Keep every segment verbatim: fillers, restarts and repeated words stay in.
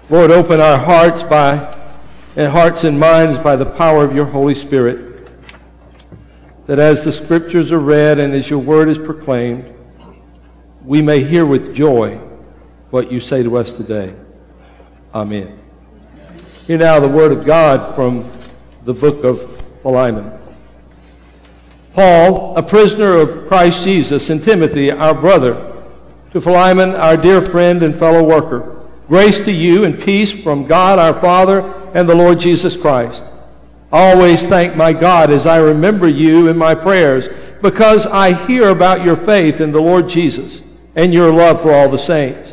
Lord, open our hearts by and hearts and minds by the power of your Holy Spirit, that as the Scriptures are read and as your word is proclaimed, we may hear with joy what you say to us today. Amen. Hear now the word of God from the book of Philemon. Paul, a prisoner of Christ Jesus, and Timothy, our brother, to Philemon, our dear friend and fellow worker, grace to you and peace from God our Father and the Lord Jesus Christ. I always thank my God as I remember you in my prayers, because I hear about your faith in the Lord Jesus and your love for all the saints.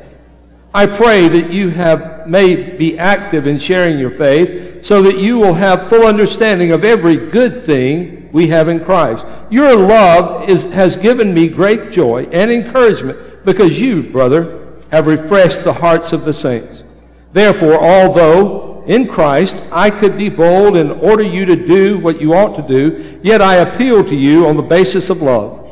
I pray that you have may be active in sharing your faith, so that you will have full understanding of every good thing we have in Christ. Your love is, has given me great joy and encouragement, because you, brother, have refreshed the hearts of the saints. Therefore, although in Christ I could be bold and order you to do what you ought to do, yet I appeal to you on the basis of love.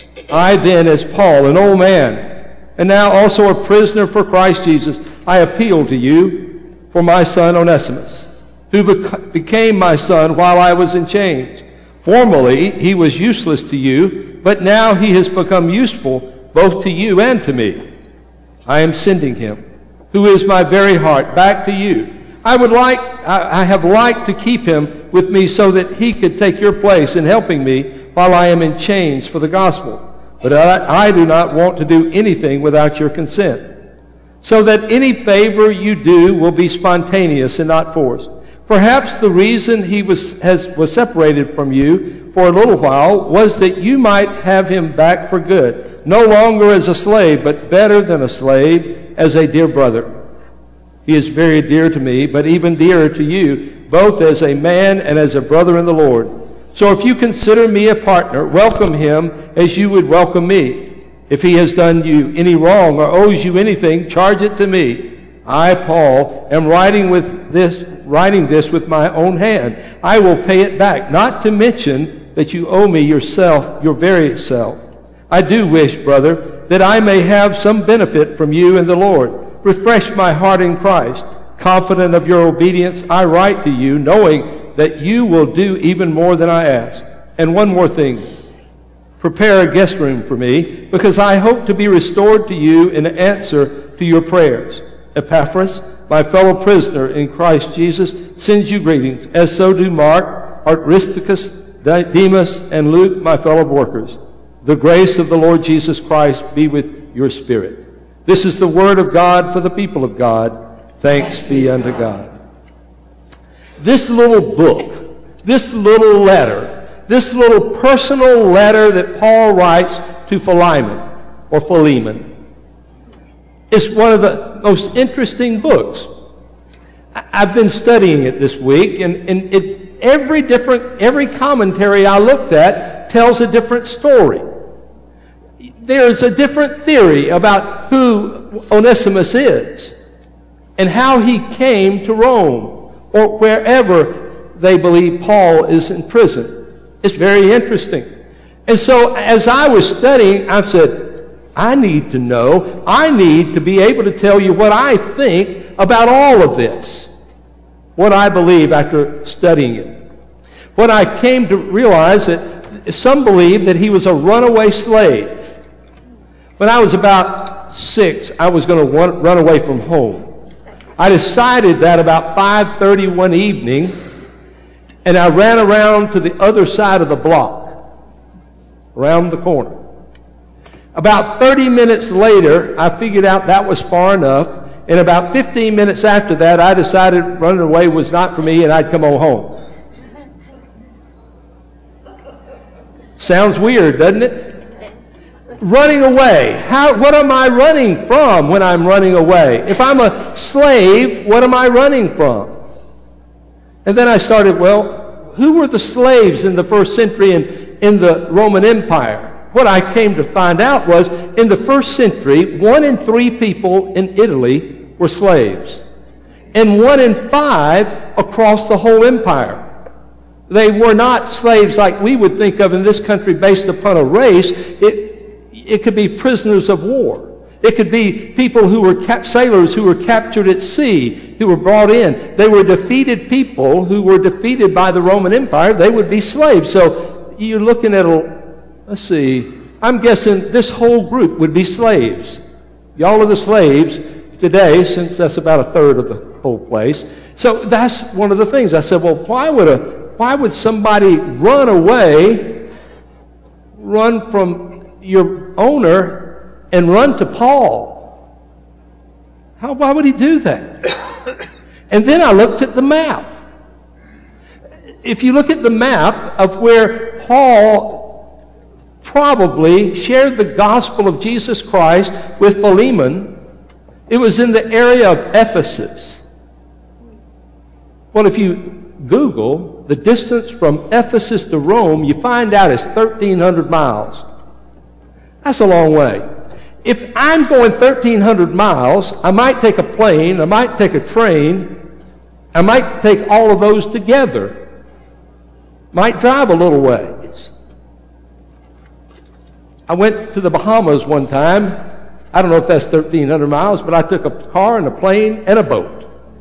I then, as Paul, an old man, and now also a prisoner for Christ Jesus, I appeal to you for my son Onesimus, who bec- became my son while I was in chains. Formerly he was useless to you, but now he has become useful both to you and to me. I am sending him, who is my very heart, back to you. I would like, I, I have liked to keep him with me so that he could take your place in helping me while I am in chains for the gospel. But I, I do not want to do anything without your consent, so that any favor you do will be spontaneous and not forced. Perhaps the reason he was, has, was separated from you for a little while was that you might have him back for good, no longer as a slave, but better than a slave, as a dear brother. He is very dear to me, but even dearer to you, both as a man and as a brother in the Lord. So if you consider me a partner, welcome him as you would welcome me. If he has done you any wrong or owes you anything, charge it to me. I, Paul, am writing with this, writing this with my own hand. I will pay it back, not to mention that you owe me yourself, your very self. I do wish, brother, that I may have some benefit from you in the Lord. Refresh my heart in Christ. Confident of your obedience, I write to you, knowing that you will do even more than I ask. And one more thing. Prepare a guest room for me, because I hope to be restored to you in answer to your prayers. Epaphras, my fellow prisoner in Christ Jesus, sends you greetings, as so do Mark, Aristarchus, Demas, and Luke, my fellow workers. The grace of the Lord Jesus Christ be with your spirit. This is the word of God for the people of God. Thanks be unto God. This little book, this little letter, this little personal letter that Paul writes to Philemon, or Philemon, is one of the most interesting books. I've been studying it this week, and, and it, every different, every commentary I looked at tells a different story. There's a different theory about who Onesimus is and how he came to Rome or wherever they believe Paul is in prison. It's very interesting. And so as I was studying, I said, I need to know, I need to be able to tell you what I think about all of this, what I believe after studying it. When I came to realize that some believe that he was a runaway slave. When I was about six, I was going to run, run away from home. I decided that about five thirty one evening, and I ran around to the other side of the block, around the corner. About thirty minutes later, I figured out that was far enough, and about fifteen minutes after that, I decided running away was not for me, and I'd come on home. Sounds weird, doesn't it? Running away. How, what am I running from when I'm running away? If I'm a slave, what am I running from? And then I started, well, who were the slaves in the first century in, in the Roman Empire? What I came to find out was, in the first century, one in three people in Italy were slaves. And one in five across the whole empire. They were not slaves like we would think of in this country based upon a race. It, It could be prisoners of war. It could be people who were cap- sailors who were captured at sea, who were brought in. They were defeated people who were defeated by the Roman Empire. They would be slaves. So you're looking at, a, let's see, I'm guessing this whole group would be slaves. Y'all are the slaves today, since that's about a third of the whole place. So that's one of the things. I said, well, why would a why would somebody run away, run from your owner, and run to Paul? How, why would he do that? And then I looked at the map. If you look at the map of where Paul probably shared the gospel of Jesus Christ with Philemon, it was in the area of Ephesus. Well, if you Google the distance from Ephesus to Rome, you find out it's thirteen hundred miles. That's a long way. If I'm going thirteen hundred miles, I might take a plane, I might take a train, I might take all of those together. Might drive a little ways. I went to the Bahamas one time. I don't know if that's thirteen hundred miles, but I took a car and a plane and a boat.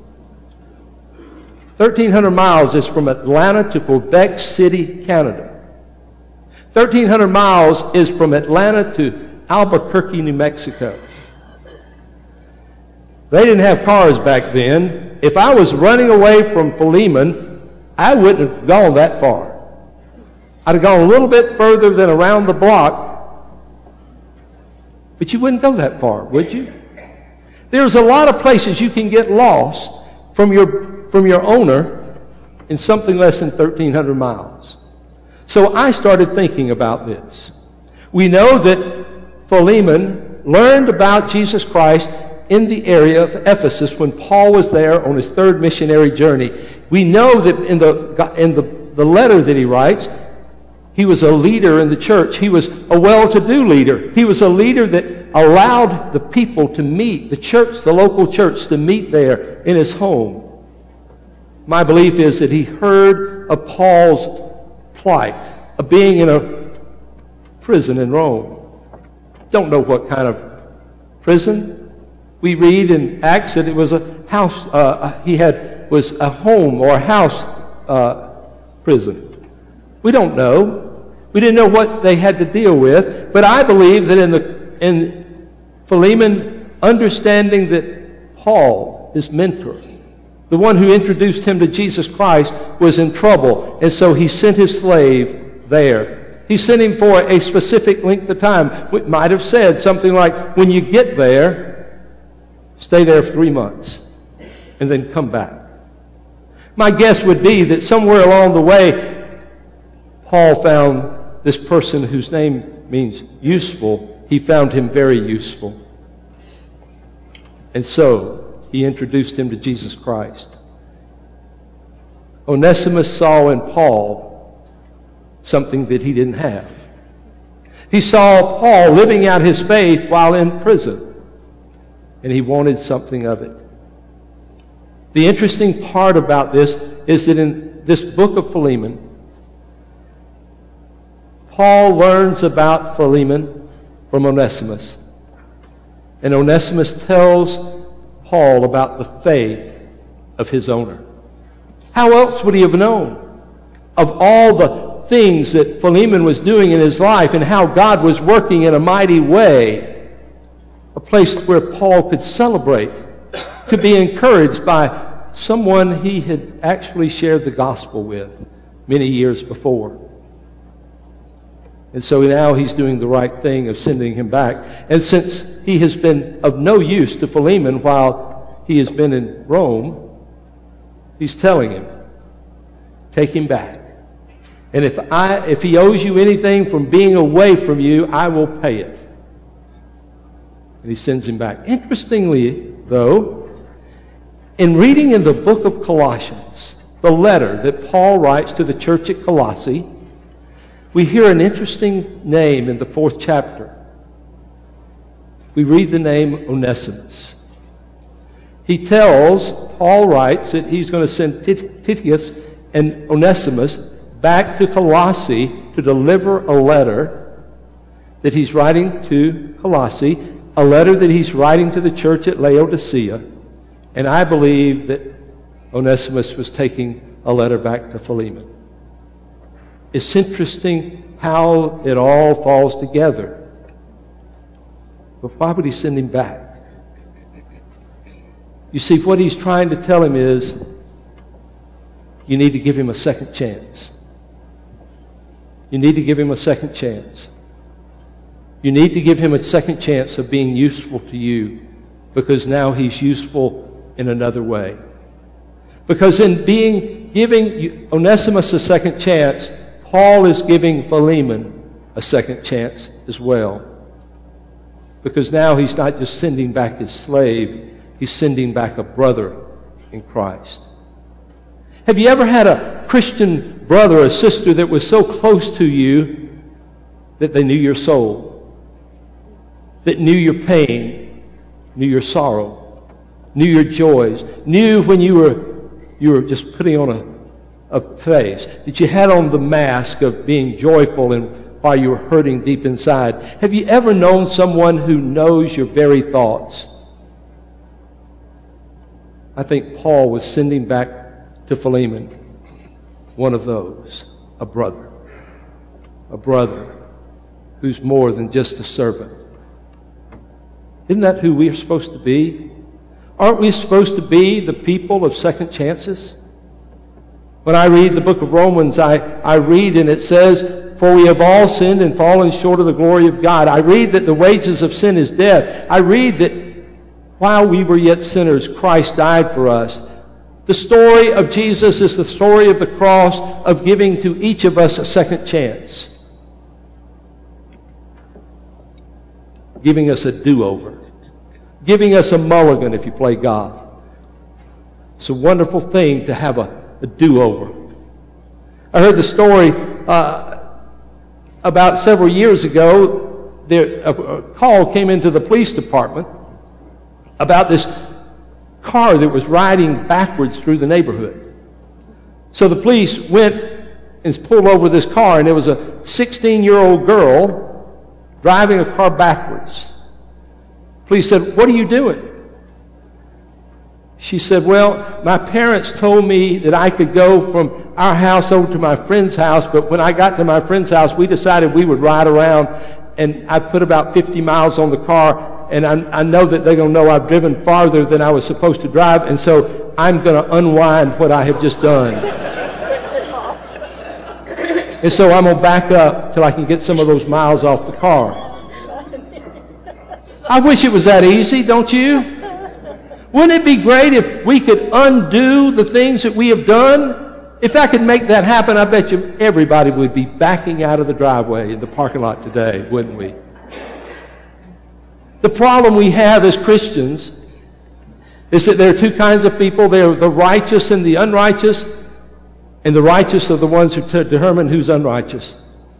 thirteen hundred miles is from Atlanta to Quebec City, Canada. thirteen hundred miles is from Atlanta to Albuquerque, New Mexico. They didn't have cars back then. If I was running away from Philemon, I wouldn't have gone that far. I'd have gone a little bit further than around the block, but you wouldn't go that far, would you? There's a lot of places you can get lost from your, from your owner in something less than thirteen hundred miles. So I started thinking about this. We know that Philemon learned about Jesus Christ in the area of Ephesus when Paul was there on his third missionary journey. We know that in the, in the, the letter that he writes, he was a leader in the church. He was a well-to-do leader. He was a leader that allowed the people to meet, the church, the local church, to meet there in his home. My belief is that he heard of Paul's plight, of being in a prison in Rome. Don't know what kind of prison. We read in Acts that it was a house, uh, he had, was a home or a house uh, prison. We don't know. We didn't know what they had to deal with. But I believe that in the in Philemon understanding that Paul, his mentor, the one who introduced him to Jesus Christ, was in trouble. And so he sent his slave there. He sent him for a specific length of time. We might have said something like, when you get there, stay there for three months and then come back. My guess would be that somewhere along the way, Paul found this person whose name means useful. He found him very useful. And so he introduced him to Jesus Christ. Onesimus saw in Paul something that he didn't have. He saw Paul living out his faith while in prison, and he wanted something of it. The interesting part about this is that in this book of Philemon, Paul learns about Philemon from Onesimus. And Onesimus tells Paul about the faith of his owner. How else would he have known of all the things that Philemon was doing in his life and how God was working in a mighty way? A place where Paul could celebrate, to be encouraged by someone he had actually shared the gospel with many years before. And so now he's doing the right thing of sending him back. And since he has been of no use to Philemon while he has been in Rome, he's telling him, take him back. And if I, if he owes you anything from being away from you, I will pay it. And he sends him back. Interestingly, though, in reading in the book of Colossians, the letter that Paul writes to the church at Colossae, we hear an interesting name in the fourth chapter. We read the name Onesimus. He tells, Paul writes that he's going to send Titius and Onesimus back to Colossae to deliver a letter that he's writing to Colossae a letter that he's writing to the church at Laodicea, and I believe that Onesimus was taking a letter back to Philemon. It's interesting how it all falls together. But why would he send him back? You see, what he's trying to tell him is, you need to give him a second chance. You need to give him a second chance. You need to give him a second chance of being useful to you, because now he's useful in another way. Because in being giving Onesimus a second chance, Paul is giving Philemon a second chance as well. Because now he's not just sending back his slave, he's sending back a brother in Christ. Have you ever had a Christian brother or sister that was so close to you that they knew your soul, that knew your pain, knew your sorrow, knew your joys, knew when you were you were just putting on a, a face, that you had on the mask of being joyful and while you were hurting deep inside? Have you ever known someone who knows your very thoughts? I think Paul was sending back to Philemon one of those, a brother. A brother who's more than just a servant. Isn't that who we are supposed to be? Aren't we supposed to be the people of second chances? When I read the book of Romans, I, I read and it says, for we have all sinned and fallen short of the glory of God. I read that the wages of sin is death. I read that while we were yet sinners, Christ died for us. The story of Jesus is the story of the cross, of giving to each of us a second chance. Giving us a do-over. Giving us a mulligan if you play golf. It's a wonderful thing to have a, a do-over. I heard the story uh, about several years ago. There, a, a call came into the police department about this car that was riding backwards through the neighborhood. So the police went and pulled over this car, and there was a sixteen-year-old girl driving a car backwards. Police said, what are you doing? She said, well, my parents told me that I could go from our house over to my friend's house, but when I got to my friend's house, we decided we would ride around, and I put about fifty miles on the car, and I, I know that they're going to know I've driven farther than I was supposed to drive, and so I'm going to unwind what I have just done. And so I'm going to back up till I can get some of those miles off the car. I wish it was that easy, don't you? Wouldn't it be great if we could undo the things that we have done? If I could make that happen, I bet you everybody would be backing out of the driveway in the parking lot today, wouldn't we? The problem we have as Christians is that there are two kinds of people. There are the righteous and the unrighteous, and the righteous are the ones who determine who's unrighteous.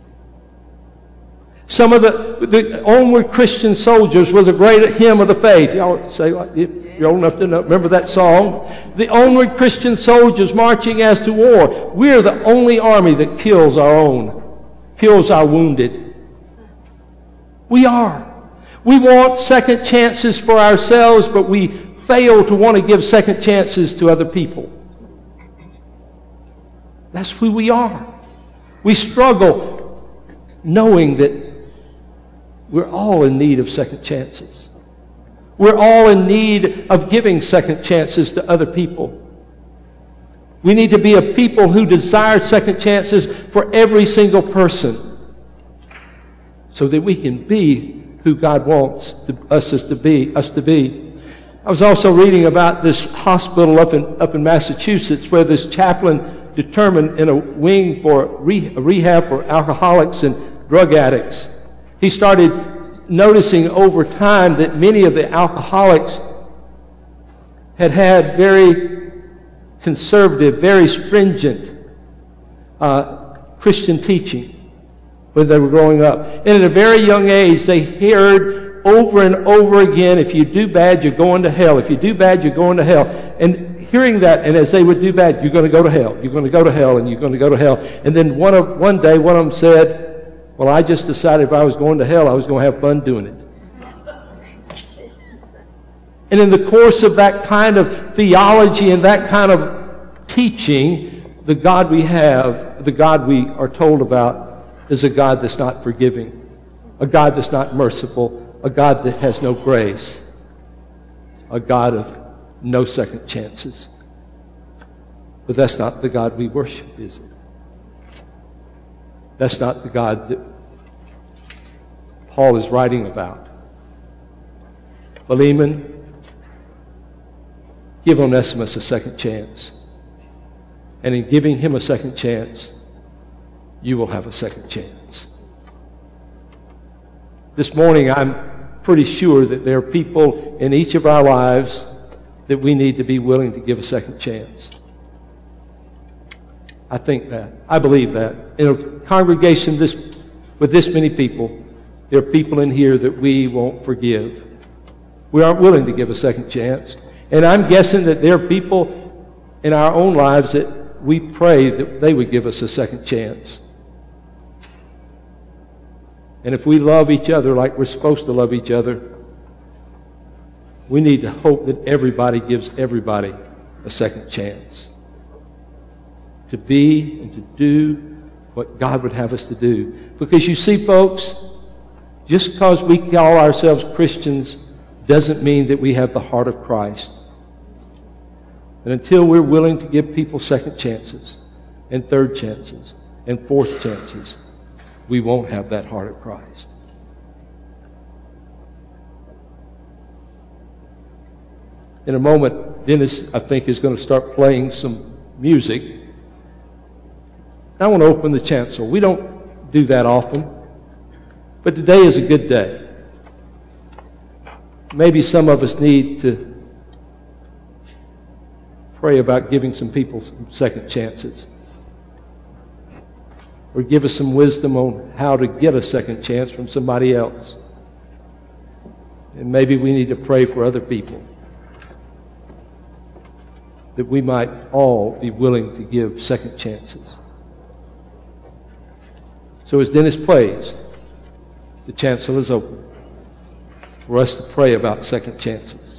Some of the, the onward Christian soldiers was a great hymn of the faith. Y'all say, you're old enough to know, remember that song? The onward Christian soldiers marching as to war. We're the only army that kills our own, kills our wounded. We are. We want second chances for ourselves, but we fail to want to give second chances to other people. That's who we are. We struggle knowing that we're all in need of second chances. We're all in need of giving second chances to other people. We need to be a people who desire second chances for every single person so that we can be who God wants to, us to be. Us to be. I was also reading about this hospital up in, up in Massachusetts where this chaplain determined in a wing for re, rehab for alcoholics and drug addicts. He started noticing over time that many of the alcoholics had had very conservative, very stringent uh, Christian teaching when they were growing up. And at a very young age, they heard over and over again, if you do bad, you're going to hell. If you do bad, you're going to hell. And hearing that, and as they would do bad, you're going to go to hell. You're going to go to hell, and you're going to go to hell. And then one of one day, one of them said, well, I just decided if I was going to hell, I was going to have fun doing it. And in the course of that kind of theology and that kind of teaching, the God we have, the God we are told about, is a God that's not forgiving, a God that's not merciful, a God that has no grace, a God of no second chances. But that's not the God we worship, is it? That's not the God that Paul is writing about. Philemon, give Onesimus a second chance. And in giving him a second chance, you will have a second chance. This morning, I'm pretty sure that there are people in each of our lives that we need to be willing to give a second chance. I think that. I believe that. In a congregation this, with this many people, there are people in here that we won't forgive. We aren't willing to give a second chance. And I'm guessing that there are people in our own lives that we pray that they would give us a second chance. And if we love each other like we're supposed to love each other, we need to hope that everybody gives everybody a second chance to be and to do what God would have us to do. Because you see, folks, just because we call ourselves Christians doesn't mean that we have the heart of Christ. And until we're willing to give people second chances and third chances and fourth chances, we won't have that heart of Christ. In a moment, Dennis, I think, is going to start playing some music. I want to open the chancel. We don't do that often, but today is a good day. Maybe some of us need to pray about giving some people some second chances, or give us some wisdom on how to get a second chance from somebody else. And maybe we need to pray for other people, that we might all be willing to give second chances. So as Dennis plays, the chancel is open for us to pray about second chances.